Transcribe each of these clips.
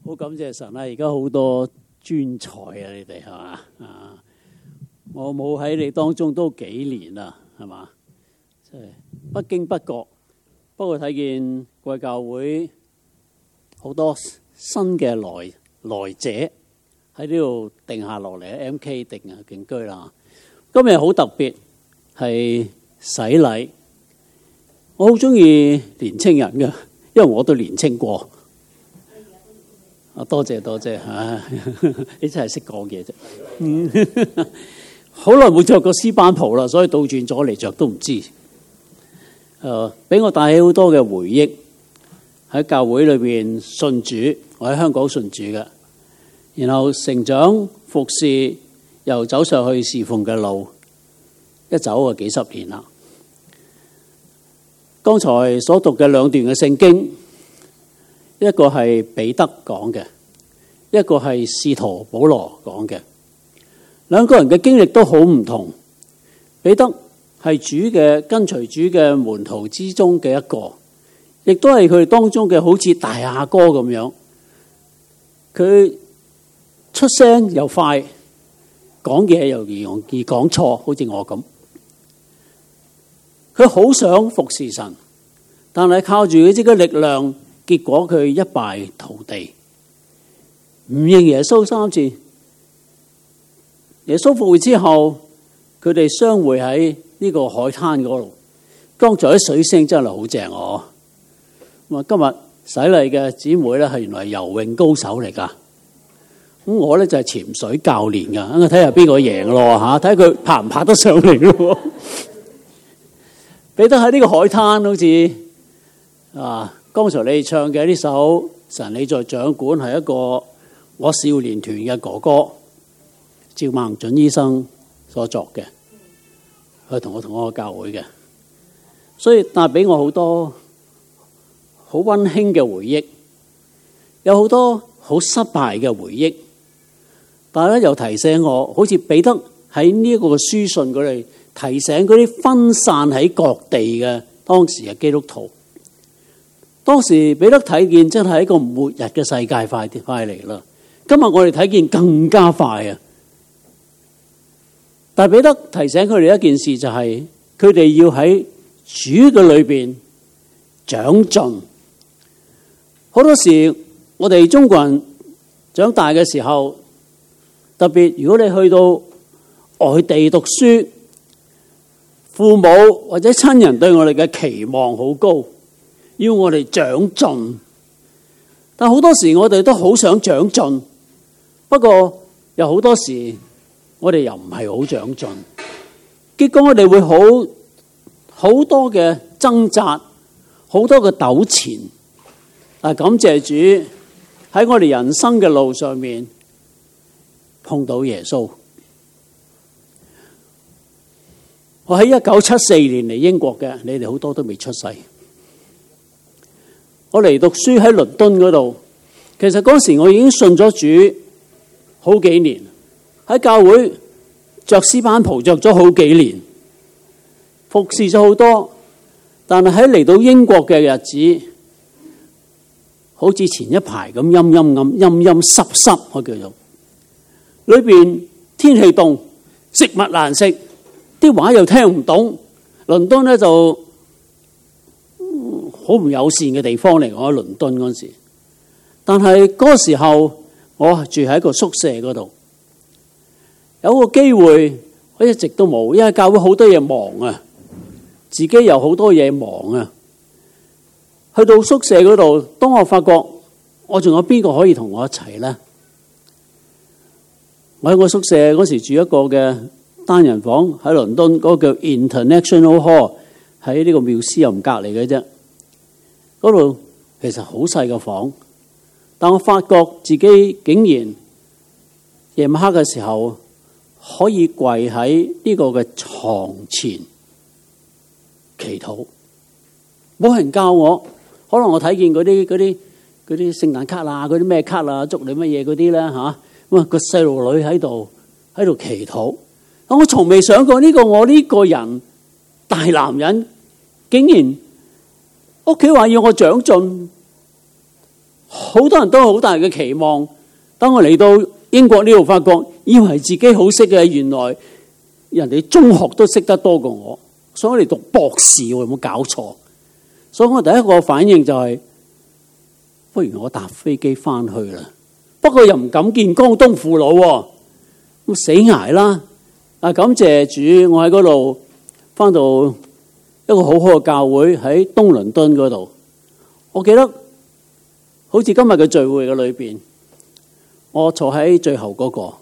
好感謝神啊！而家好多專才啊，你哋係嘛啊？我冇喺你當中都幾年啦，係嘛？即係不經不覺，不過睇見貴教會好多新嘅來者喺呢度定下落嚟，MK 定居啦。今日好特別，係洗禮。我好中意年青人㗎，因為我都年青過。多謝你真係識講嘢啫。好耐冇着過絲班袍啦，所以倒轉咗嚟着都唔知。俾我帶起好多嘅回憶。喺教會裏邊信主，我喺香港信主嘅，然後成長服侍，又走上去侍奉嘅路，一走就幾十年啦。剛才所讀嘅兩段嘅聖經，一個係彼得講嘅，一個係使徒保羅講嘅。兩個人嘅經歷都好唔同。彼得係主嘅跟隨主嘅門徒之中嘅一個，亦都係佢哋當中嘅好似大阿哥咁樣。佢出聲又快，講嘢又容易講錯，好似我咁。佢好想服侍神，但係靠住佢自己嘅力量，結果佢一敗塗地，唔認耶穌3次。耶穌復活之後，佢哋相會喺呢個海灘嗰度。剛才啲水聲真係好正哦！咁啊，今日洗禮嘅姊妹咧係原來游泳高手嚟噶。咁我咧就係潛水教練噶，咁啊睇下邊個贏咯嚇，睇佢爬唔爬得上嚟咯。彼得喺呢個海灘好似啊，剛才你唱嘅呢首《神你在掌管》係一個我少年團嘅哥哥趙孟準醫生所作嘅，佢同我教會嘅，所以帶俾我好多好溫馨嘅回憶，有好多好失敗嘅回憶，但係咧又提醒我，好似彼得喺呢一個書信嗰度提醒嗰啲分散喺各地嘅當時嘅基督徒。當時彼得睇見真係一個末日嘅世界快嚟啦。今日我哋睇見更加快啊！但係彼得提醒佢哋一件事，就係佢哋要喺主嘅裏邊長進。好多時我哋中國人長大嘅時候，特別如果你去到外地讀書，父母或者親人對我哋嘅期望好高，要我哋長進。但好多時我哋都好想長進，不過有好多時我哋又唔係好長進，結果我哋會好多嘅掙扎，好多嘅糾纏。但感謝主喺我哋人生嘅路上面碰到耶穌。我喺1974年嚟英國嘅，你哋好多都未出世。我嚟讀書喺倫敦嗰度，其實嗰時我已經信咗主好幾年，喺教會着絲班袍着咗好幾年，服侍咗好多。但係喺嚟到英國嘅日子，好似前一排咁陰陰濕濕，我叫做裏邊天氣凍，食物難食，啲話又聽唔懂。倫敦咧就好唔友善嘅地方嚟，我喺倫敦嗰時。但係嗰個時候，我住喺一個宿舍嗰度，有個機會我一直都冇，因為教會好多嘢忙啊，自己有好多嘢忙啊。去到宿舍嗰度，當我發覺我仲有邊個可以同我一齊呢？我喺我宿舍嗰時住一個嘅單人房，喺倫敦嗰個叫 International Hall， 喺呢個Museum隔離嘅啫。嗰度其實好細個房，但我發覺自己竟然夜晚黑嘅時候可以跪喺呢個嘅床前祈禱，冇人教我。可能我睇見嗰啲聖誕卡啊，嗰啲咩卡啊，祝你乜嘢嗰啲咧嚇，咁啊個細路女喺度祈禱。我從未想過我呢個人大男人，竟然屋企話要我長進，好好多人都有好大嘅期望。當我嚟到英國呢度，發覺以為自己好識嘅，原來人哋中學都識得多過我，所以我嚟讀博士，有冇搞錯？所以我第一個反應就係，不如我搭飛機翻去啦。不過又唔敢見江東父老，咁死捱啦。感謝主，我喺嗰度翻到一個好好嘅教會喺東倫敦嗰度。我記得好似今日嘅聚會嘅裏邊，我坐喺最後嗰個。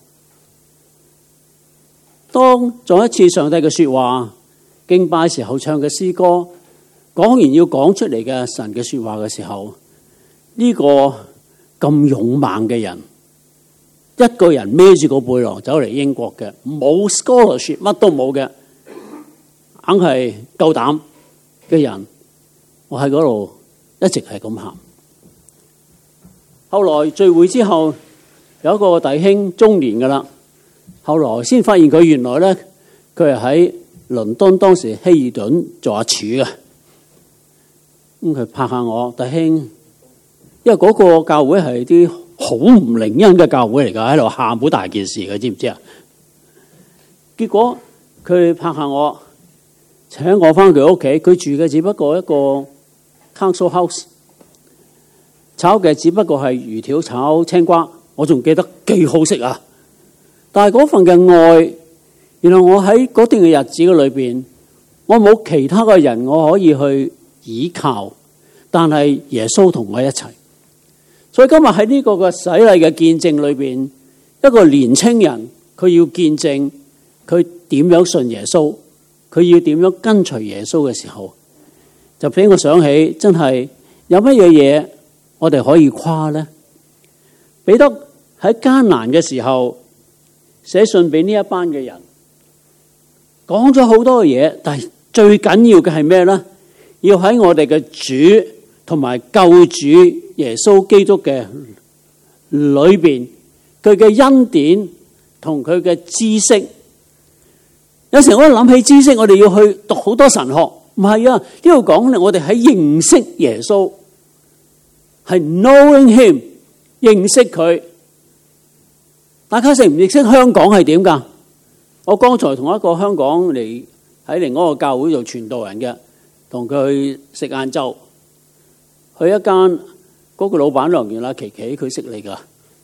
當做一次上帝嘅說話，敬拜時候唱嘅詩歌，講完要講出嚟嘅神嘅說話嘅時候，呢個咁勇猛嘅人，一個人孭住個背囊走嚟英國嘅，冇 scholarship 乜都冇嘅，硬係夠膽嘅人，我喺嗰度一直係咁喊。後來聚會之後，有一個弟兄中年噶啦，後來先發現佢原來咧，佢係喺倫敦當時希爾頓做阿柱嘅。咁佢拍下我，弟兄，因為嗰個教會係啲好唔靈恩嘅教會嚟噶，喺度喊好大件事嘅，知唔知啊？結果佢拍下我，請我翻佢屋企，佢住嘅只不過一個 council house， 炒嘅只不過係魚條炒青瓜，我仲記得幾好食啊！但係嗰份嘅愛，原來我喺嗰段嘅日子嘅裏邊，我冇其他嘅人我可以去倚靠，但係耶穌同我一齊。所以今日喺呢個嘅洗禮嘅見證裏邊，一個年青人佢要見證佢點樣信耶穌，佢要點樣跟隨耶穌嘅時候，就俾我想起真係有乜嘢嘢我哋可以誇呢？彼得喺艱難嘅時候寫信俾呢一班嘅人，講咗好多嘢，但係最緊要嘅係咩呢？要喺我哋嘅主同埋救主耶穌基督嘅裏邊，佢嘅恩典同佢嘅知識。有時我諗起知識，我哋要去讀好多神學，唔係啊！呢度講咧，我哋喺認識耶穌，係 knowing him， 認識佢。大家識唔認識香港係點噶？我剛才同一個香港嚟喺另外一個教會做傳道人嘅，同佢去食晏晝，去一間嗰個老闆娘原來琪琪，佢識你噶，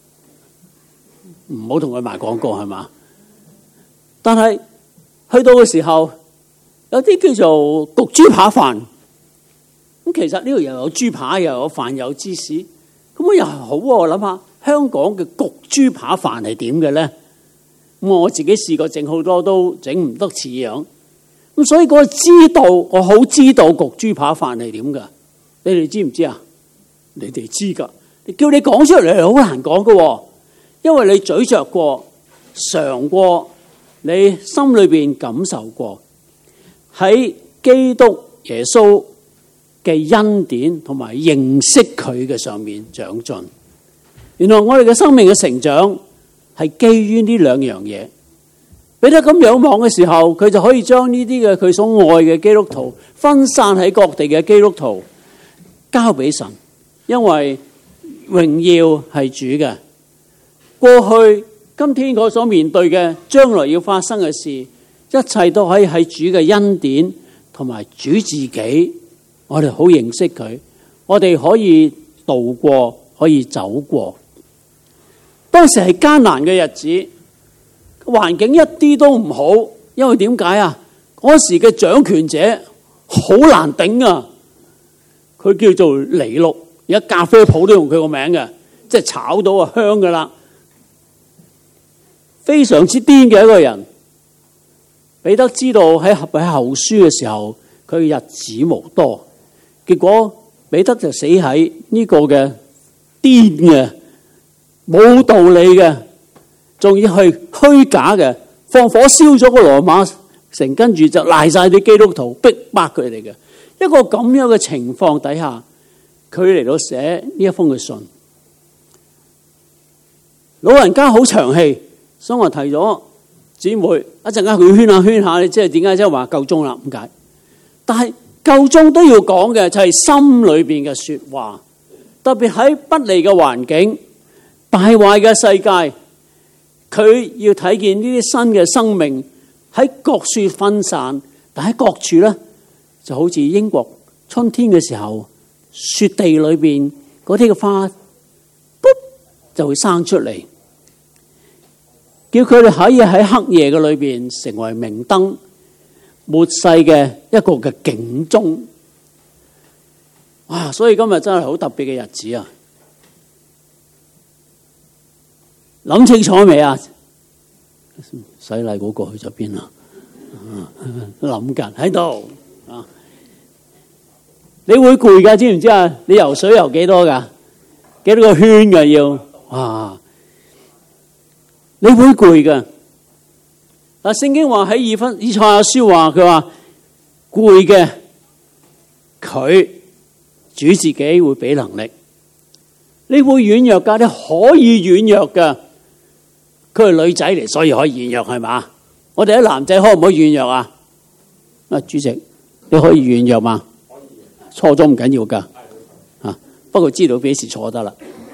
唔好同佢賣廣告係嘛？但係去到嘅時候，有啲叫做焗豬扒飯，咁其實呢度又有豬扒，又有飯，有芝士，咁我又係好喎。我諗下香港嘅焗豬扒飯係點嘅咧？咁我自己試過整好多都整唔得似樣，咁所以我好知道焗豬扒飯係點噶。你哋知唔知啊？你哋知噶，叫你講出嚟係好難講噶，因為你咀嚼過、嘗過，你心裏邊感受過，喺基督耶穌嘅恩典同埋認識佢嘅上面長進。原來我哋嘅生命嘅成長係基於呢兩樣嘢。彼得咁仰望嘅時候，佢就可以將呢啲嘅佢所愛嘅基督徒分散喺各地嘅基督徒交俾神，因為榮耀係主嘅。過去、今天我所面對嘅，將來要發生嘅事，一切都可以喺主嘅恩典同埋主自己，我哋好認識佢，我哋可以度過，可以走過。當時係艱難嘅日子，環境一啲都唔好，因為點解啊？嗰時嘅掌權者好難頂啊！佢叫做尼祿，而家咖啡鋪都用佢個名嘅，即係炒到啊香噶啦，非常之癲嘅一個人。彼得知道喺後書嘅時候，佢日子無多，結果彼得就死喺呢個嘅癲嘅、冇道理嘅，仲要係虛假嘅，放火燒咗個羅馬城，跟住就賴晒啲基督徒，逼迫佢哋嘅。一個咁樣嘅情況底下，佢嚟到寫呢一封嘅信。老人家好長氣，所以我提咗姊妹一陣間佢圈下，你即係點解即係話夠鐘啦？點解？但係夠鐘都要講嘅就係心裏邊嘅說話， 特別喺不利嘅環境、敗壞嘅世界，佢要睇見呢啲新嘅生命喺各處分散，但喺各處咧就好似英國春天嘅時候，雪地裏邊嗰啲嘅花，就會生出嚟，叫佢哋可以喺黑夜嘅裏邊成為明燈，末世嘅一個嘅警鐘。哇！所以今日真係好特別嘅日子啊！諗清楚未啊？洗禮嗰個去咗邊啊？諗緊喺度啊！你會攰噶，知唔知啊？你游水游幾多噶？幾多個圈噶要？哇！你會攰噶。嗱，聖經話喺以賽亞書話，佢話攰嘅佢主自己會俾能力。你會軟弱噶，你可以軟弱噶。佢係女仔嚟，所以可以軟弱係嘛？我哋啲男仔可唔可以軟弱啊？啊，主席，你可以軟弱嘛？錯咗唔緊要噶，啊，不過知道幾時錯得啦。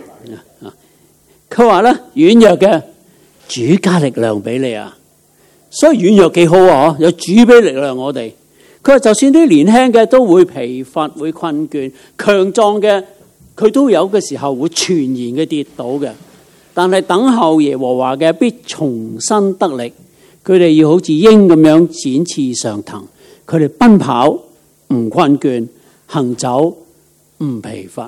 佢話咧，軟弱嘅主加力量俾你啊，所以軟弱幾好啊，有主俾力量我哋。佢話就算啲年輕嘅都會疲乏會困倦，強壯嘅佢都有嘅時候會全然嘅跌倒嘅，但係等候耶和華嘅必重新得力，佢哋要好似鷹咁樣展翅上騰，佢哋奔跑唔困倦，行走唔疲乏。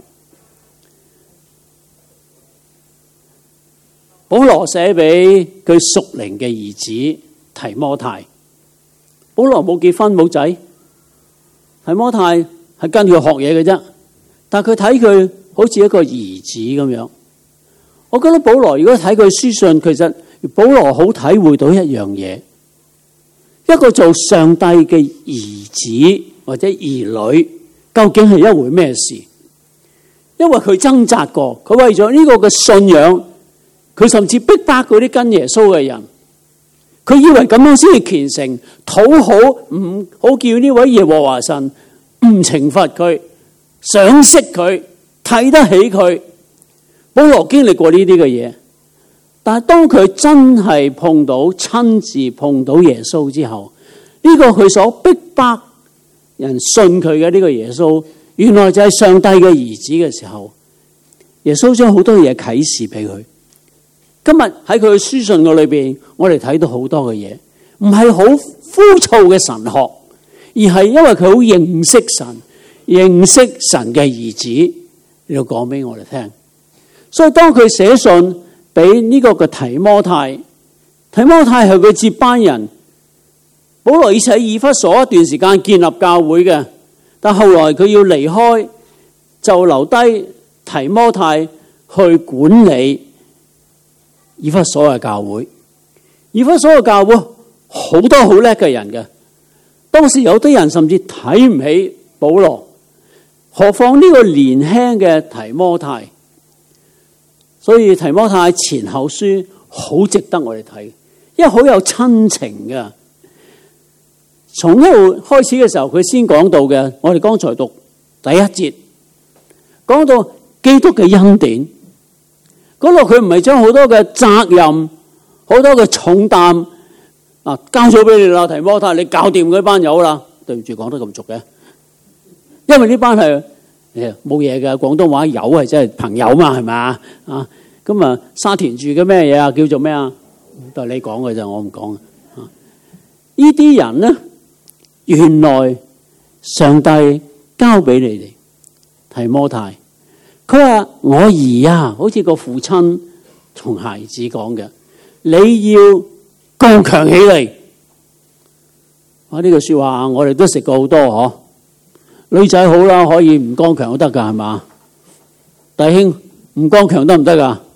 保羅寫俾佢屬靈嘅兒子提摩太。保羅冇結婚冇仔，提摩太係跟佢學嘢嘅啫，但係佢睇佢好似一個兒子咁樣。我覺得保羅如果睇佢書信，其實保羅好體會到一樣嘢，一個做上帝嘅兒子或者兒女究竟係一回咩事？因為佢掙扎過，佢為咗呢個嘅信仰，佢甚至逼迫嗰啲跟耶穌嘅人，佢以為咁樣先至虔誠，討好唔好叫呢位耶和華神唔懲罰佢，賞識佢，睇得起佢。保羅經歷過呢啲嘅嘢，但係當佢真係親自碰到耶穌之後，呢個佢所逼迫人信佢嘅呢個耶穌，原來就係上帝嘅兒子嘅時候，耶穌將好多嘢啟示俾佢。今日喺佢嘅書信嘅裏邊，我哋睇到好多嘅嘢，唔係好枯燥嘅神學，而係因為佢好認識神，認識神嘅兒子，要講俾我哋聽。所以當佢寫信俾呢個嘅提摩太，提摩太係佢接班人。保羅以前喺以弗所一段時間建立教會嘅，但後來佢要離開，就留低提摩太去管理以弗所嘅教會。以弗所嘅教會好多好叻嘅人嘅，當時有啲人甚至睇唔起保羅，何況呢個年輕嘅提摩太。所以提摩太前後書好值得我哋睇，因為好有親情嘅。從一路開始嘅時候，佢先講到嘅，我哋剛才讀第一節，講到基督嘅恩典。嗰度佢唔係將好多嘅責任、好多嘅重擔交咗俾你啦，提摩太，你搞掂嗰班友啦。對唔住，講得咁俗嘅，因為呢班係冇嘢嘅，廣東話友係真係朋友嘛，係咪啊？咁啊，沙田住嘅咩嘢啊？叫做咩啊？都係你講嘅啫，我唔講。呢啲人呢，原來上帝交俾你哋提摩太，佢話我兒啊，好似個父親同孩子講嘅，你要剛強起嚟。呢句說話我哋都食過好多嗬。女仔好啦，可以唔剛強都得噶，係嘛？弟兄唔剛強得唔得噶？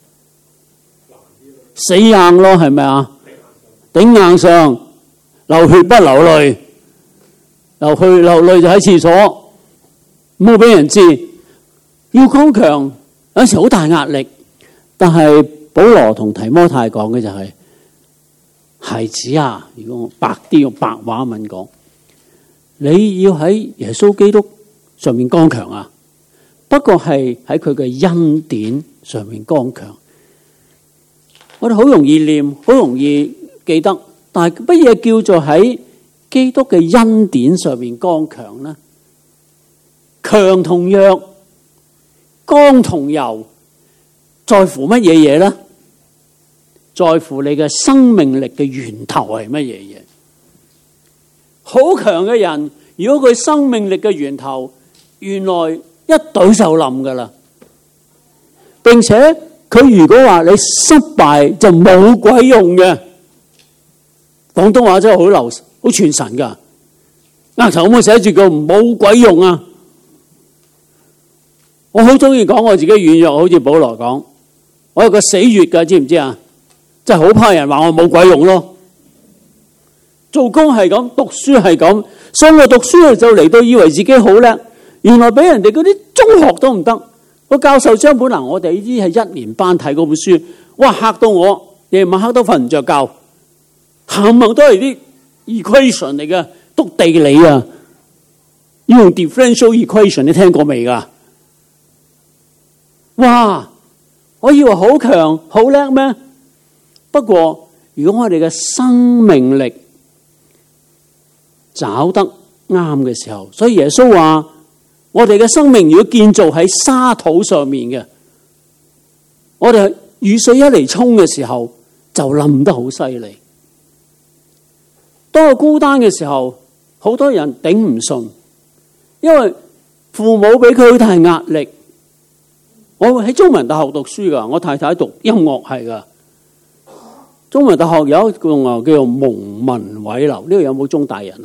死硬咯，係咪啊？頂硬上，流血不流淚，流淚就喺廁所，唔好俾人知。要剛強，有時好大壓力。但係保羅同提摩太講嘅就係，孩子啊，如果我白啲用白話文講，你要喺耶穌基督上面剛強啊！ 不過係喺佢嘅恩典上面剛強。我哋好容易念，好容易記得，但係乜嘢叫做喺基督嘅恩典上面剛強呢？強同弱，剛同柔，在乎乜嘢嘢呢？在乎你嘅生命力嘅源頭係乜嘢嘢？好強嘅人，如果佢生命力嘅源頭原來一懟就冧噶啦，並且佢如果話你失敗就冇鬼用嘅，廣東話真係好流好傳神噶，額頭有冇寫住個冇鬼用啊？我好中意講我自己軟弱，好似保羅講，我有個死穴噶，知唔知啊？真係好怕人話我冇鬼用咯。做工係咁，讀書係咁，所以我讀書就嚟到以為自己好叻，原來俾人哋嗰啲中學都唔得。個教授張本能，我哋呢啲係1年班睇嗰本書，哇嚇到我，夜晚黑都瞓唔着覺，冚唪都係啲 equation 嚟嘅，讀地理啊，要用 differential equation， 你聽過未㗎？哇！我以為好強好叻咩？不過如果我哋嘅生命力找得啱嘅時候，所以耶穌話我哋嘅生命如果建造喺沙土上面嘅，我哋雨水一嚟沖嘅時候就冧得好犀利。當我孤單嘅時候，好多人頂唔順，因為父母俾佢好大壓力。我喺中文大學讀書噶，我太太讀音樂系噶。中文大學有一個叫做蒙文偉樓，呢度有冇中大人啊？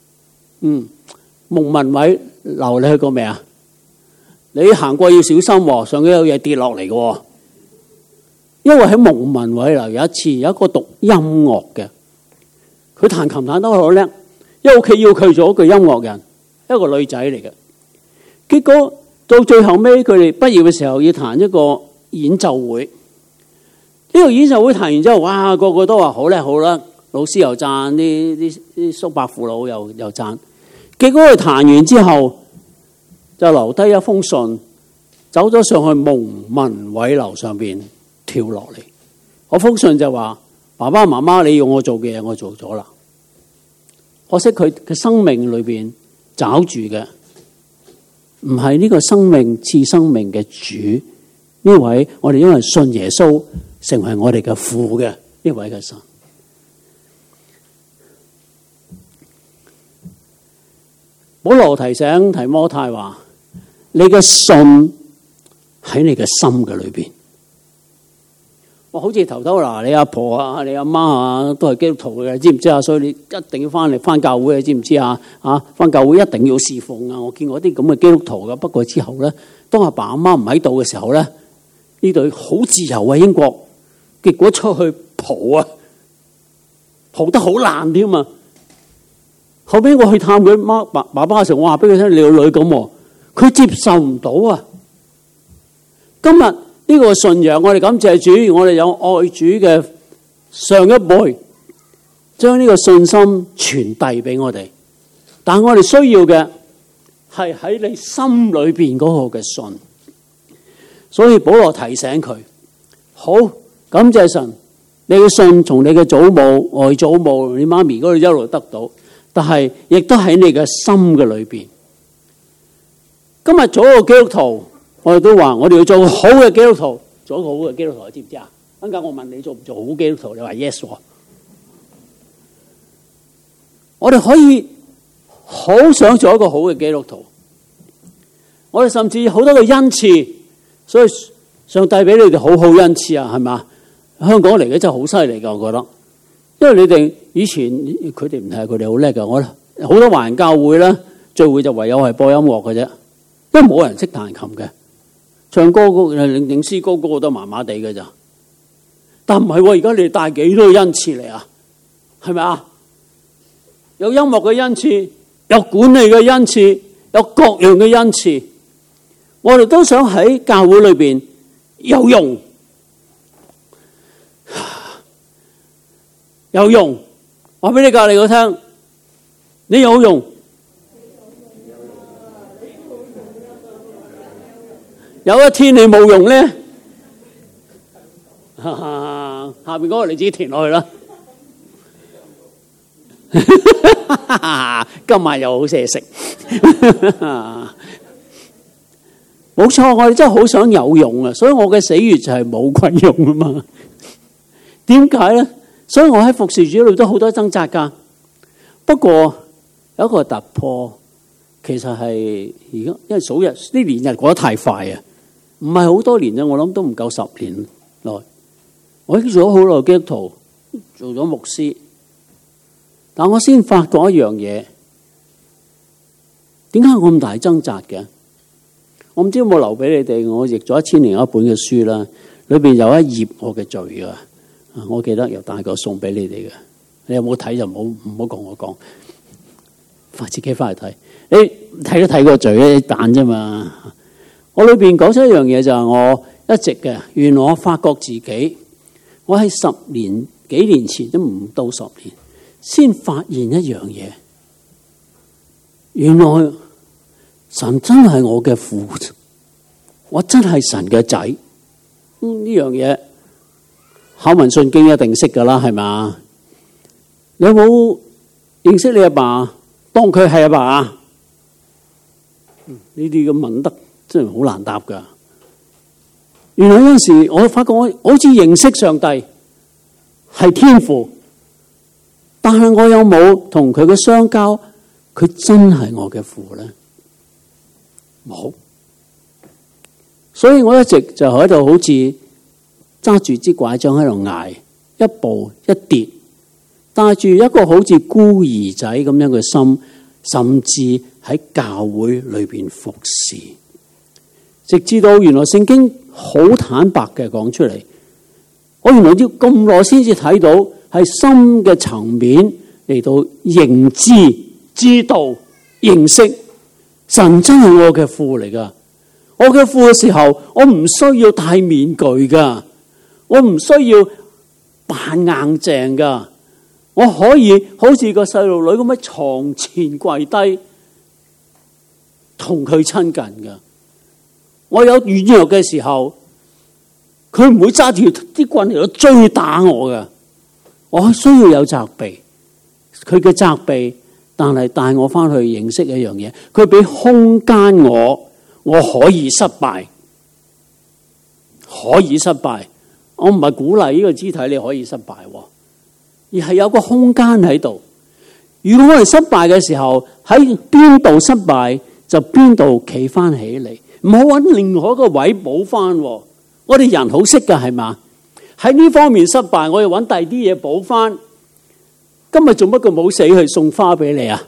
蒙文偉樓你去過未啊？你行過要小心喎，上邊有嘢跌落嚟嘅。因為喺蒙文偉樓有一次有一個讀音樂嘅，佢彈琴彈得好叻，因為屋企要佢做一個音樂人，一個女仔嚟嘅。結果到最後尾，佢哋畢業嘅時候要彈一個演奏會。呢個演奏會彈完之後，哇，個個都話好叻好啦，老師又讚，啲叔伯父老又讚。結果佢彈完之後，就留低一封信，走咗上去蒙文偉樓上邊跳落嚟。嗰封信就話：爸爸媽媽，你要我做嘅嘢，我做咗啦。可惜佢嘅生命裏邊找住嘅唔係呢個生命賜生命嘅主，呢位我哋因為信耶穌成為我哋嘅父嘅呢位嘅神。保羅提醒提摩太話：你嘅信喺你嘅心嘅裏邊。我好似頭嗱，你阿婆啊、你阿媽啊都係基督徒嘅，知唔知啊？所以你一定要翻教會，知唔知啊？翻教會一定要侍奉啊！我見過啲咁嘅基督徒嘅，不過之後咧，當阿爸阿媽唔喺度嘅時候咧，呢對好自由啊英國，結果出去蒲啊，蒲得好爛添啊！後尾我去探佢爸爸嘅時候，我話俾佢聽：你個女咁，佢接受唔到啊！今日呢個信仰，我哋感謝主，我哋有愛主嘅上一輩，將呢個信心傳遞俾我哋。但我哋需要嘅係喺你心裏邊嗰個嘅信。所以保羅提醒佢：好，感謝神，你嘅信從你嘅祖母、外祖母、你媽咪嗰度一路得到。但係亦都喺你嘅心嘅裏邊。今日做一個基督徒，我哋都話我哋要做個好嘅基督徒，做一個好嘅基督徒，知唔知啊？陣間我問你做唔做好基督徒，你話 yes 喎。我哋可以好想做一個好嘅基督徒，我哋甚至好多嘅恩賜，所以上帝俾你哋好好恩賜啊，係嘛？香港嚟嘅真係好犀利噶，我覺得。因為你哋以前佢哋唔係佢哋好叻噶，我好多華人教會咧聚會就唯有係播音樂嘅啫，因為冇人識彈琴嘅，唱歌領詩歌嗰個都麻麻地嘅咋。但唔係喎，而家你哋帶幾多恩賜嚟啊？係咪啊？有音樂嘅恩賜，有管理嘅恩賜，有各樣嘅恩賜，我哋都想喺教會裏邊有用。有用，話俾你隔籬嗰聽，你有用。 有一天你冇用咧，下邊嗰個你自己填落去啦。今晚又好嘢食，冇錯，我哋真係好想有用啊！所以我嘅死穴就係冇鬼用啊嘛。點解咧？所以我喺服侍主裏都好多掙扎噶。不過有一個突破，其實係而家，因為數日呢年日過得太快啊，唔係好多年啫，我諗都唔夠10年內。我已經做咗好耐基督徒，做咗牧師。但我先發覺一樣嘢，點解我咁大掙扎嘅？我唔知有冇留俾你哋，我譯咗1000年一本嘅書啦，裏邊有一頁我嘅罪噶，我記得又帶個送俾你哋嘅。你有冇睇就唔好講我講，自己翻嚟睇。你睇都睇過罪一彈啫嘛。我裏邊講出一樣嘢就係我一直嘅，原來我發覺自己，我喺幾年前都唔到10年。先發現一樣嘢，原來神真係我嘅父，我真係神嘅仔。呢樣嘢考文信經一定識噶啦，係嘛？你有冇認識你阿爸？當佢係阿爸？呢啲咁問得真係好難答噶。原來有陣時我發覺我好似認識上帝係天父。但係我有冇同佢嘅相交？佢真係我嘅父咧？冇，所以我一直就喺度好似揸住支拐杖喺度捱，一步一跌，帶住一個好似孤兒仔咁樣嘅心，甚至喺教會裏邊服侍，直至到原來聖經好坦白嘅講出嚟，我原來要咁耐先至睇到。係深嘅層面嚟到認知、知道、認識神真係我嘅父嚟噶。我嘅父嘅時候，我唔需要戴面具噶，我唔需要扮硬淨噶，我可以好似個細路女咁喺床前跪低，同佢親近噶。我有軟弱嘅時候，佢唔會揸住啲棍嚟到追打我噶。我需要有責備，佢嘅責備，但係帶我翻去認識一樣嘢，佢俾空間我可以失敗，可以失敗。我唔係鼓勵呢個肢體你可以失敗，而係有個空間喺度。如果我哋失敗嘅時候，喺邊度失敗就邊度企翻起嚟，唔好揾另外一個位補翻。我哋人好識噶，係嘛？喺呢方面失敗，我要揾第二啲嘢補翻。今日做乜佢冇死去送花俾你啊？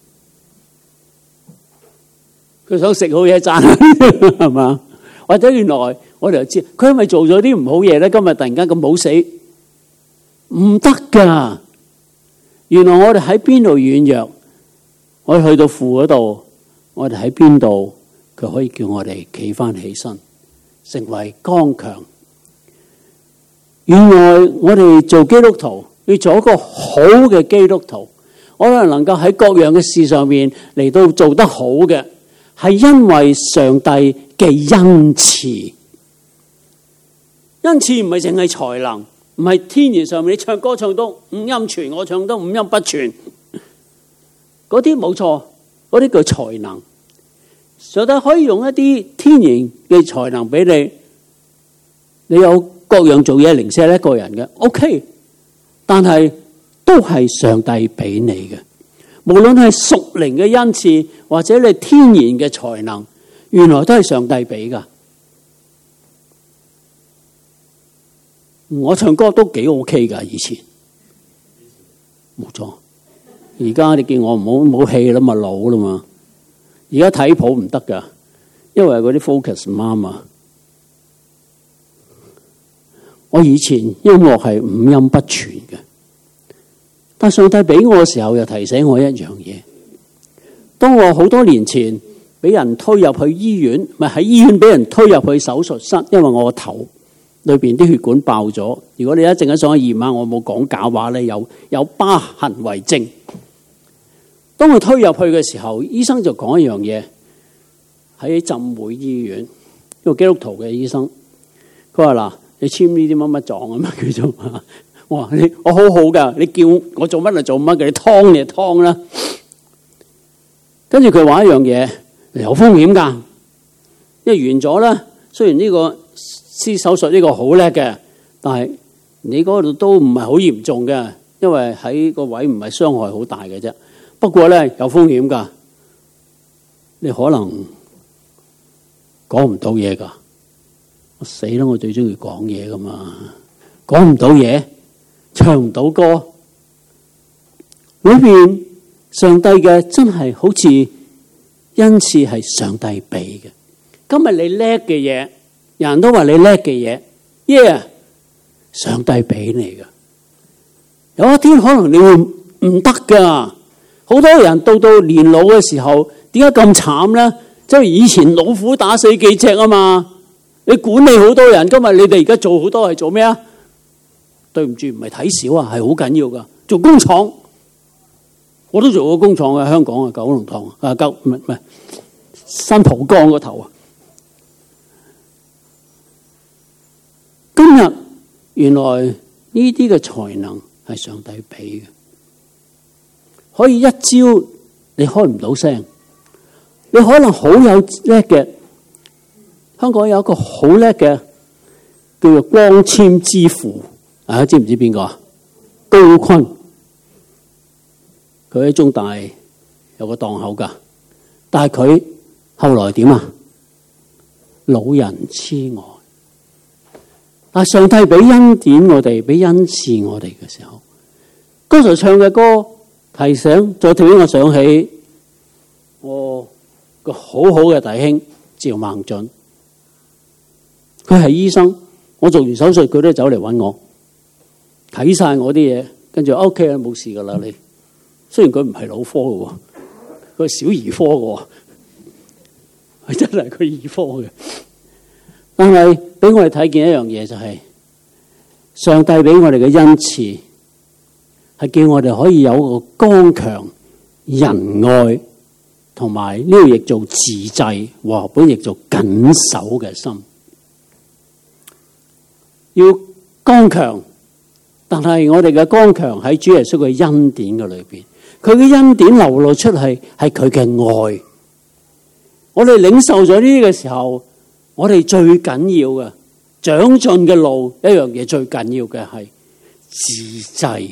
佢想食好嘢讚，係嘛？或者原來我哋就知佢係咪做咗啲唔好嘢咧？今日突然間咁冇死，唔得噶。原來我哋喺邊度軟弱，我哋去到父嗰度，我哋喺邊度，佢可以叫我哋企翻起身，成為剛強。原來我哋做基督徒要做一個好嘅基督徒，我哋能夠喺各樣嘅事上面嚟到做得好嘅，係因為上帝嘅恩賜。恩賜唔係淨係才能，唔係天然上面你唱歌唱到五音全，我唱到五音不全，嗰啲冇錯，嗰啲叫才能。上帝可以用一啲天然嘅才能俾你，你有各樣做嘢零舍一個人嘅 ，OK， 但係都係上帝俾你嘅。無論係屬靈嘅恩賜或者你天然嘅才能，原來都係上帝俾噶。我唱歌都幾 OK 噶，以前冇錯。而家你見我冇氣啦嘛，老啦嘛。而家睇譜唔得噶，因為嗰啲 focus 唔啱啊。我以前音樂係五音不全嘅，但上帝俾我嘅時候又提醒我一樣嘢。當我好多年前俾人推入去醫院，咪喺醫院俾人推入去手術室，因為我個頭裏邊啲血管爆咗。如果你一陣間想驗下，我冇講假話咧，有疤痕為證。當佢推入去嘅時候，醫生就講一樣嘢，喺浸會醫院， 個基督徒嘅醫生，佢話嗱，你簽呢啲乜乜狀咁樣叫做，我話我好好噶，你叫我做乜就做乜嘅，你劏你就劏啦。跟住佢話一樣嘢有風險噶，因為完咗啦，雖然呢個施手術呢個好叻嘅，但係你嗰度都唔係好嚴重嘅，因為喺個位唔係傷害好大嘅啫。不過咧有風險噶，你可能講唔到嘢噶。我死啦！我最中意講嘢噶嘛，講唔到嘢，唱唔到歌，裏邊上帝嘅真係好似恩賜係上帝俾嘅。今日你叻嘅嘢，人都話你叻嘅嘢，yeah， 上帝俾你噶。有一天可能你會唔得噶。好多人到年老嘅時候，點解咁慘咧？即係以前老虎打死幾隻啊嘛。你管理好多人，今日你哋而家做好多係做咩啊？對唔住，唔係睇少啊，係好緊要噶。做工廠，我都做過工廠嘅，香港啊，九龍塘啊，唔係新蒲崗嗰頭啊。今日原來呢啲嘅才能係上帝俾嘅，可以一朝你開唔到聲，你可能好有叻嘅。香港有一個好叻嘅叫做光纖之父，大家知唔知邊個啊？高坤，佢喺中大有個檔口噶，但係佢後來點啊？老人痴呆。但係上帝俾恩典我哋，俾恩賜我哋嘅時候，剛才唱嘅歌提醒，再令我想起我個好好嘅弟兄趙孟俊。佢係醫生，我做完手術佢都走嚟揾我，睇晒我啲嘢，跟住 OK 啦，冇事噶啦你。雖然佢唔係腦科嘅，佢係小兒科嘅，佢真係佢兒科嘅。但係俾我哋睇見一樣嘢，就係上帝俾我哋嘅恩賜，係叫我哋可以有一個剛強、仁愛，同埋呢個譯做自制，和本譯做謹守嘅心。要剛強，但係我哋嘅剛強喺主耶穌嘅恩典嘅裏邊，佢嘅恩典流露出嚟係佢嘅愛。我哋領受咗呢啲嘅時候，我哋最緊要嘅長進嘅路一樣嘢，最緊要嘅係自制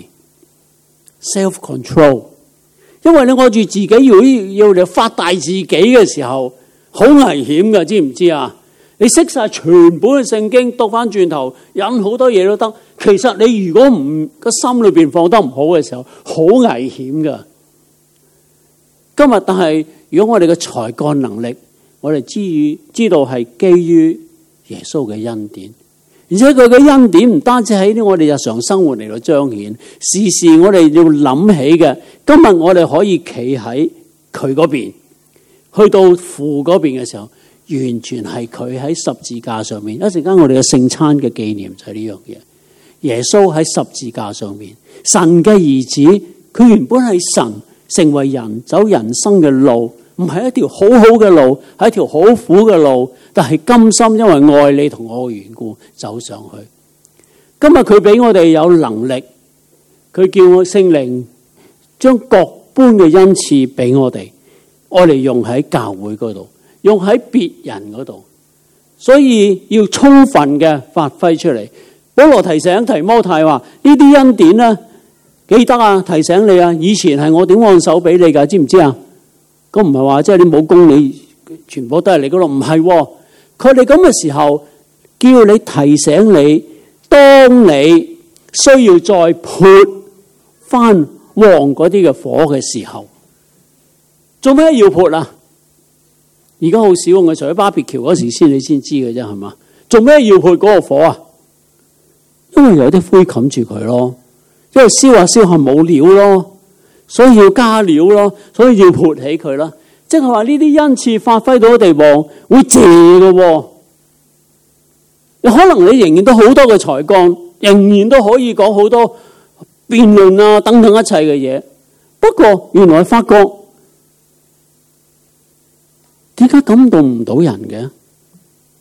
（self-control）。因為你按住自己要你發大自己嘅時候，好危險嘅，知唔知啊？你識晒全本嘅聖經，讀翻轉頭，引好多嘢都得。其實你如果唔個心裏邊放得唔好嘅時候，好危險噶。今日但係如果我哋嘅才幹能力，我哋知道係基於耶穌嘅恩典，而且佢嘅恩典唔單止喺我哋日常生活嚟到彰顯，時時我哋要諗起嘅。今日我哋可以企喺佢嗰邊，去到父嗰邊嘅時候，完全係佢喺十字架上面。一陣間我哋嘅聖餐嘅紀念就係呢樣嘢。耶穌喺十字架上面，神嘅兒子，佢原本係神，成為人，走人生嘅路，唔係一條好好嘅路，係一條好苦嘅路，但係甘心因為愛你同我嘅緣故走上去。今日佢俾我哋有能力，佢叫我聖靈將各般嘅恩賜俾我哋，愛嚟用喺教會嗰度，用喺別人嗰度，所以要充分嘅發揮出嚟。保羅提醒提摩太話：呢啲恩典咧，記得啊，提醒你啊，以前係我點按手俾你噶，知唔知啊？咁唔係話即係你冇功，你全部都係你嗰度，唔係。佢哋咁嘅時候，叫你提醒你，當你需要再潑翻旺嗰啲嘅火嘅時候，做咩要潑啊？而家好少，我除咗巴別橋嗰時先你先知嘅啫，係嘛？做咩要潑嗰個火啊？因為有啲灰冚住佢咯，因為燒下燒下冇料咯，所以要加料咯，所以要潑起佢啦。即係話呢啲恩賜發揮到嘅地方會謝嘅。有可能你仍然都好多嘅才幹，仍然都可以講好多辯論啊等等一切嘅嘢。不過原來發覺點解感動唔到人嘅？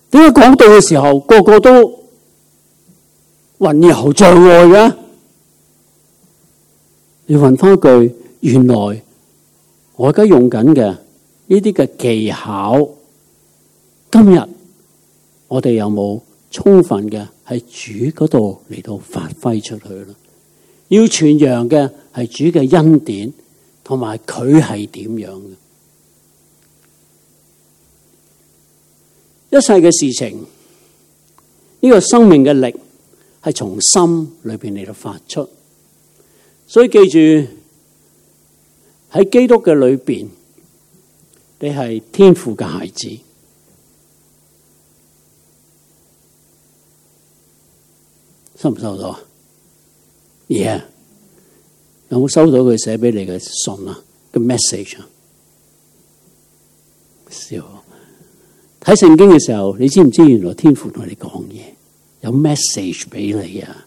點解講道嘅時候個個都混淆障礙嘅？你問翻句，原來我而家用緊嘅呢啲嘅技巧，今日我哋有冇充分嘅喺主嗰度嚟到發揮出去咧？要傳揚嘅係主嘅恩典，同埋佢係點樣嘅？一切嘅事情，呢個生命嘅力係從心裏邊嚟到發出，所以記住喺基督嘅裏邊，你係天父嘅孩子。收唔收到啊？有冇收到佢寫俾你嘅信啊？個 message 啊？笑。睇聖經嘅時候，你知唔知原來天父同你講嘢，有 message 俾你啊？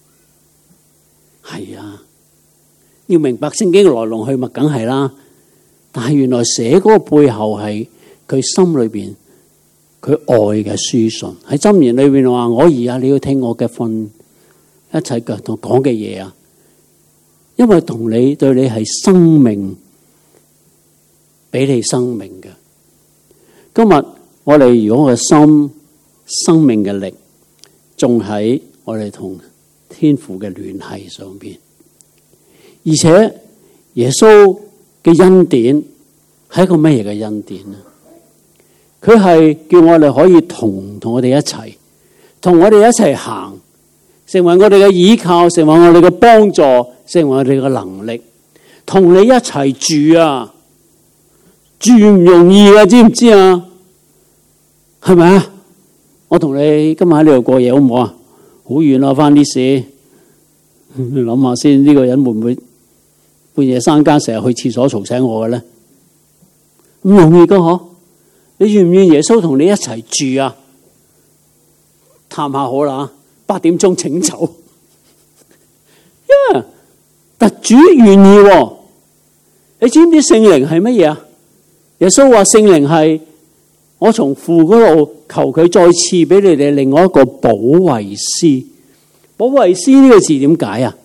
係啊，要明白聖經嘅來龍去脈，梗係啦。但係原來寫嗰個背後係佢心裏邊佢愛嘅書信。喺箴言裏邊話：我兒啊，你要聽我嘅訓，一切腳同講嘅嘢啊，因為同你對你係生命，俾你生命嘅。今日我哋如果個心生命嘅力仲喺我哋同天父嘅聯繫上邊，而且耶穌嘅恩典係一個咩嘢嘅恩典呢？佢係叫我哋可以同我哋一齊，同我哋一齊行，成為我哋嘅依靠，成為我哋嘅幫助，成為我哋嘅能力，同你一齊住啊！住唔容易啊，知唔知啊？係咪啊？我同你今晚喺呢度過夜好唔好啊？好遠啊，翻啲事。你諗下先，呢個人會唔會半夜三更成日去廁所嘈醒我嘅咧？唔容易噶嗬？你願唔願耶穌同你一齊住啊？探下好啦，8點鐘請走。特主願意喎。你知唔知聖靈係乜嘢啊？耶穌話聖靈係我從父嗰度求佢再賜俾你哋另外一個保惠師。保惠師呢個字點解啊？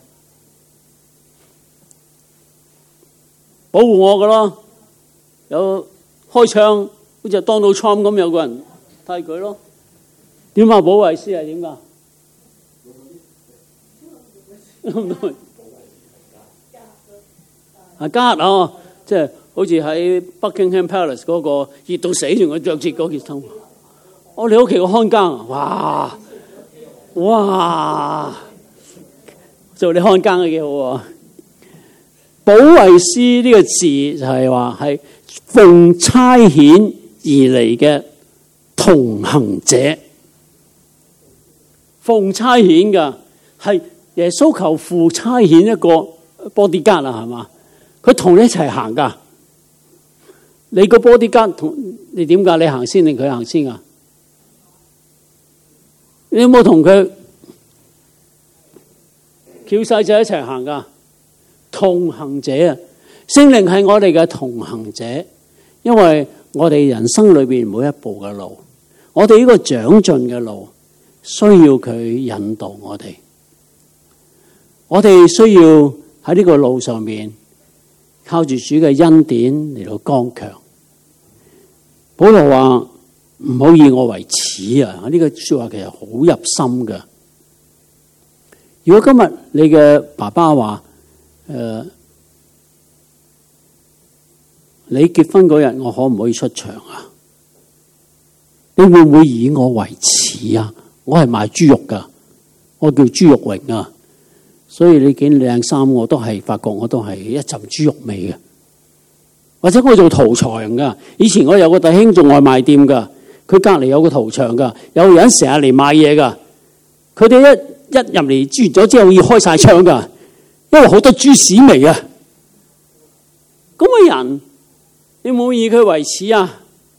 保護我噶咯，有開槍好似Donald Trump咁，有個人替佢咯。點啊？保惠師係點噶？加哦，即係好似喺 Buckingham Palace 嗰個熱到死仲要着住嗰件衫。我哋屋企個看更啊，哇！做你看更嘅幾好啊！保惠師呢個字就係話係奉差遣而嚟嘅同行者，奉差遣噶係耶穌求父差遣一個 bodyguard 啊，係嘛？佢同你一齊行噶。你個 bodyguard同你點噶？你行先定佢行先啊？你有冇同佢翹晒仔一齊行噶？同行者啊，聖靈係我哋嘅同行者，因為我哋人生裏邊每一步嘅路，我哋呢個長進嘅路，需要佢引導我哋。我哋需要喺呢個路上面靠住主嘅恩典嚟到剛強。保羅話唔好以我為恥啊！呢個說話其實好入心㗎。如果今日你嘅爸爸話你結婚嗰日我可唔可以出場啊？你會唔會以我為恥啊？我係賣豬肉噶，我叫豬肉榮啊，所以你件靚衫我都係發覺我都係一陣豬肉味嘅。或者我做屠場噶，以前我有個弟兄做外賣店噶，佢隔籬有個屠場噶，有人成日嚟買嘢噶，佢哋一入嚟煮完咗之後要開晒窗噶，因為好多豬屎味啊！咁嘅人，你冇以佢為恥啊？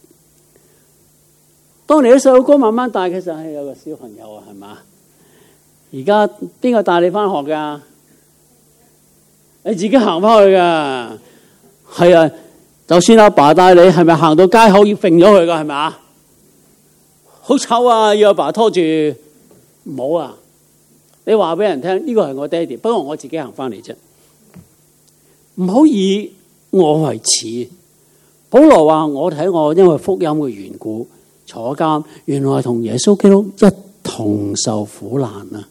當你啲細路哥慢慢大嘅時候，係有個小朋友啊，係嘛？而家邊個帶你翻學噶？你自己行翻去噶？係啊，就算阿爸帶你，係咪行到街口要揈咗佢噶？係咪啊？ 好醜啊，要阿爸拖住，唔好啊！你話俾人聽，呢個係我爹哋，不過我自己行翻嚟啫。唔好以我為恥。保羅話：我睇我因為福音嘅緣故坐監，原來係同耶穌基督一同受苦難啊！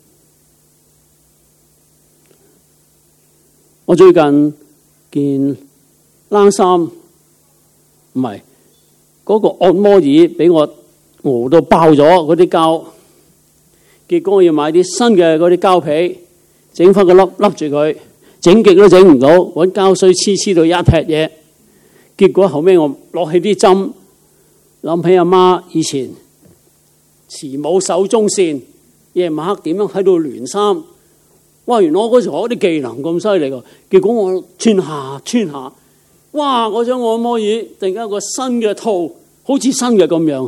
我最近件冷衫唔係嗰個按摩椅俾我熬到爆咗嗰啲膠，結果我要買啲新嘅嗰啲膠皮，整翻個笠住佢，整極都整唔到，揾膠水黐到一劈嘢。結果後尾我攞起啲針，諗起阿媽以前慈母手中線，夜晚黑點樣喺度聯衫。哇！原來我嗰時學啲技能咁犀利㗎，結果我穿下，哇！嗰張按摩椅突然間有個新嘅套，好似新嘅咁樣。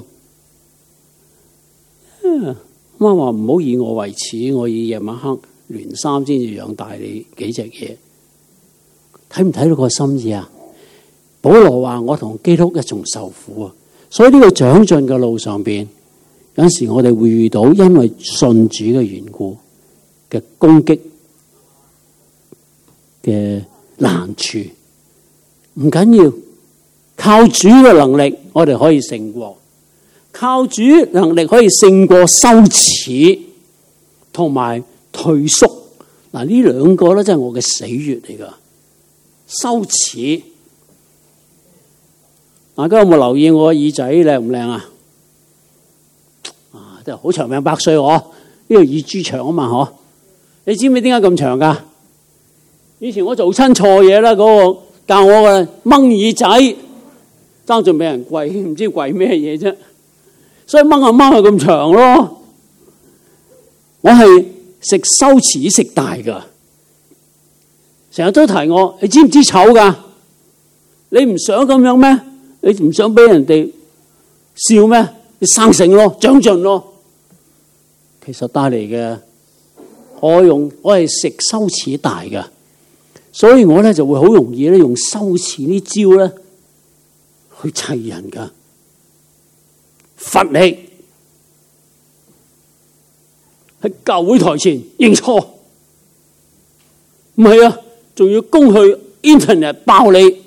媽話唔好以我為恥，我以夜晚黑聯衫先至養大你幾隻嘢。睇唔睇到個心意啊？保羅話：我同基督一同受苦啊！所以呢個長進嘅路上邊，有陣時我哋會遇到因為信主嘅緣故嘅攻擊嘅難處，唔緊要，靠主嘅能力，我哋可以勝過。靠主能力可以勝過羞恥同埋退縮。嗱，呢兩個咧真係我嘅死穴嚟噶。羞恥，大家有冇留意我耳仔靚唔靚啊？真係好長命百歲嗬！呢個耳珠長啊嘛嗬。你知唔知點解咁長噶？以前我做親錯嘢啦，嗰個教我嘅掹耳仔，爭仲俾人跪，唔知跪咩嘢啫。所以掹下咁長咯。我係食羞恥食大噶，成日都提我，你知唔知醜噶？你唔想咁樣咩？你唔想俾人哋笑咩？你生性咯，長進咯。其實帶嚟嘅，我係食羞恥大嘅，所以我咧就會好容易咧用羞恥呢招咧去砌人噶。罰你喺教會台前認錯，唔係啊，仲要攻去 internet 爆你，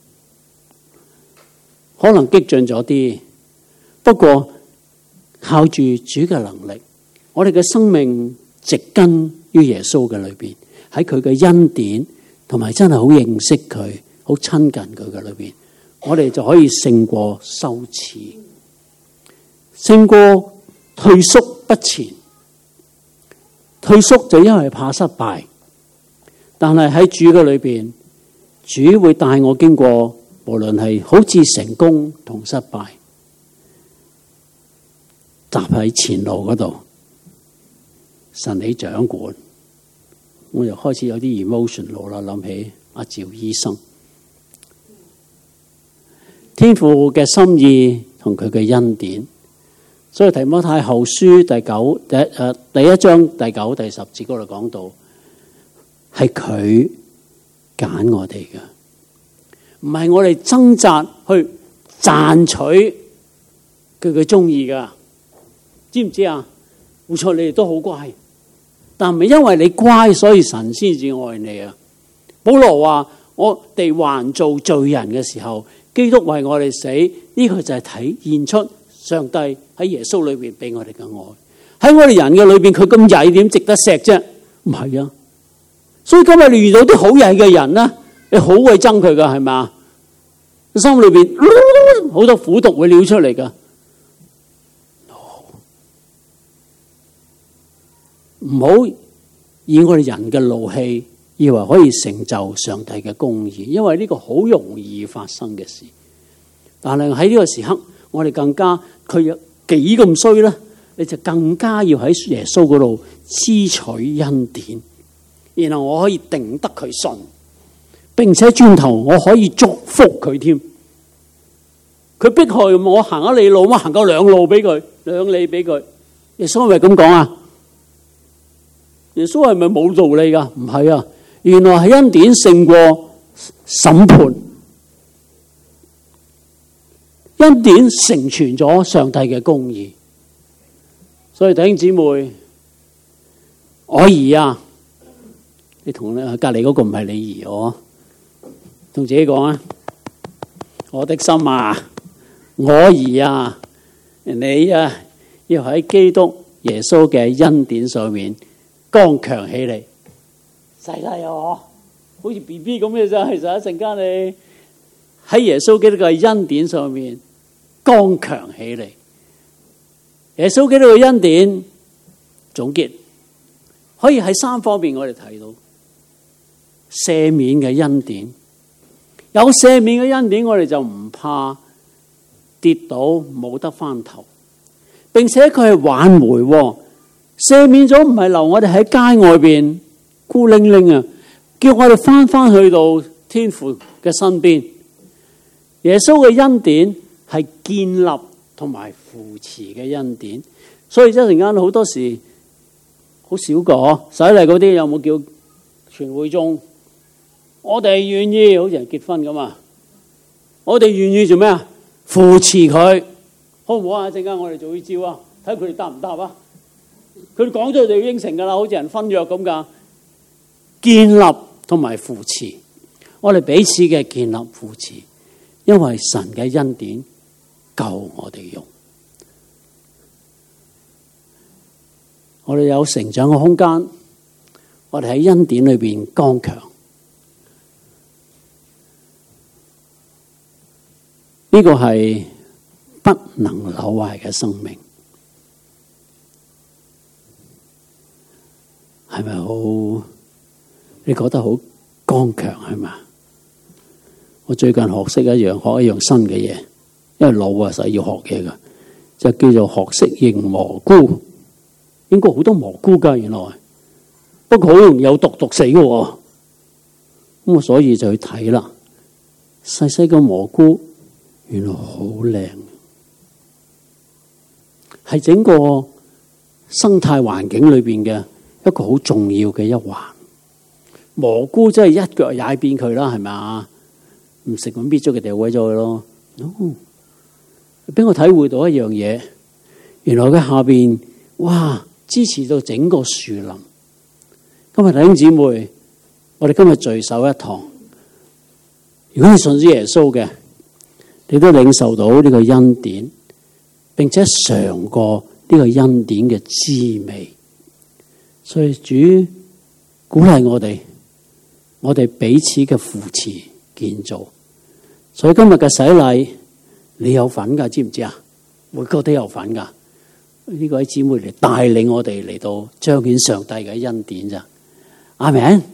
可能激進咗啲，不過靠住主嘅能力，我哋嘅生命植根於耶穌嘅裏邊，喺佢嘅恩典同埋真係好認識佢、好親近佢嘅裏邊，我哋就可以勝過羞恥。勝過退縮不前，退縮就因為怕失敗，但係喺主嘅裏邊，主會帶我經過，無論係好似成功同失敗，站喺前路嗰度，神你掌管，我又開始有啲 emotional 啦，諗起阿趙醫生，天父嘅心意同佢嘅恩典。所以提摩太後書第一章第9、第10節嗰度講到，係佢揀我哋嘅，唔係我哋掙扎去賺取佢嘅中意噶，知唔知啊？冇錯，你哋都好乖，但唔係因為你乖，所以神先至愛你啊！保羅話：我哋還做罪人嘅時候，基督為我哋死，呢個就係體現出上帝喺耶穌裏邊俾我哋嘅愛。喺我哋人嘅裏邊，佢咁曳，點值得錫啫？唔係啊！所以今日你遇到啲好曳嘅人咧，你好鬼憎佢噶，係咪？心裏邊好多苦毒會撩出嚟噶。唔好以我哋人嘅怒氣，以為可以成就上帝嘅公義，因為呢個好容易發生嘅事。但係喺呢個時刻，我哋更加佢有幾咁衰咧，你就更加要喺耶穌嗰度支取恩典，然後我可以定得佢信，並且轉頭我可以祝福佢添。佢迫害我行一里路，我行夠兩路俾佢，2里俾佢。耶穌係咪咁講啊？耶穌係咪冇道理噶？唔係啊，原來係恩典勝過審判，恩典成全咗上帝嘅公義。 所以弟兄姊妹，我兒啊，你同隔離嗰個唔係你兒我，同自己講啊，我的心啊，我兒啊，你啊要喺基督耶穌嘅恩典上面剛強起嚟。細細啊，好似 BB 咁嘅啫。其實一陣間你喺耶穌基督嘅恩典上面剛強起嚟。耶穌基督嘅恩典總結可以喺3方面我哋睇到：赦免嘅恩典，有赦免嘅恩典，我哋就唔怕跌倒冇得翻頭，並且佢係挽回。赦免咗唔係留我哋喺街外邊孤零零啊，叫我哋翻去到天父嘅身邊。耶穌嘅恩典係建立同埋扶持嘅恩典，所以一陣間好多時好少個洗禮嗰啲有冇叫全會眾？我哋願意好似人結婚咁啊！我哋願意做咩啊？扶持佢，好唔好啊？一陣間我哋做呢招啊，睇佢哋答唔答啊？佢哋講咗就要應承噶啦，好似人婚約咁噶。建立同埋扶持，我哋彼此嘅建立扶持，因為神嘅恩典夠我哋用，我哋有成長嘅空間，我哋喺恩典裏邊剛強。呢個係不能朽壞嘅生命，係咪好？你覺得好剛強係嘛？我最近學一樣新嘅嘢，因為老啊，實要學嘢噶，就叫做學識認蘑菇。應該好多蘑菇噶，原來，不過好容易有毒死嘅。咁我所以就去睇啦，細細個蘑菇原來好靚，係整個生態環境裏邊嘅一個好重要嘅一環。蘑菇真係一腳踩扁佢啦，係咪啊？唔食咁搣咗佢掉鬼咗佢咯。俾我體會到一樣嘢，原來佢下邊哇支持到整個樹林。今日弟兄姊妹，我哋今日聚首一堂，如果你信主耶穌嘅，你都領受到呢個恩典，並且嘗過呢個恩典嘅滋味。所以主鼓勵我哋彼此嘅扶持建造。所以今日嘅洗禮你有份噶，知唔知啊？每個都有份噶。呢個位姊妹嚟帶領我哋嚟到彰顯上帝嘅恩典咋。阿們。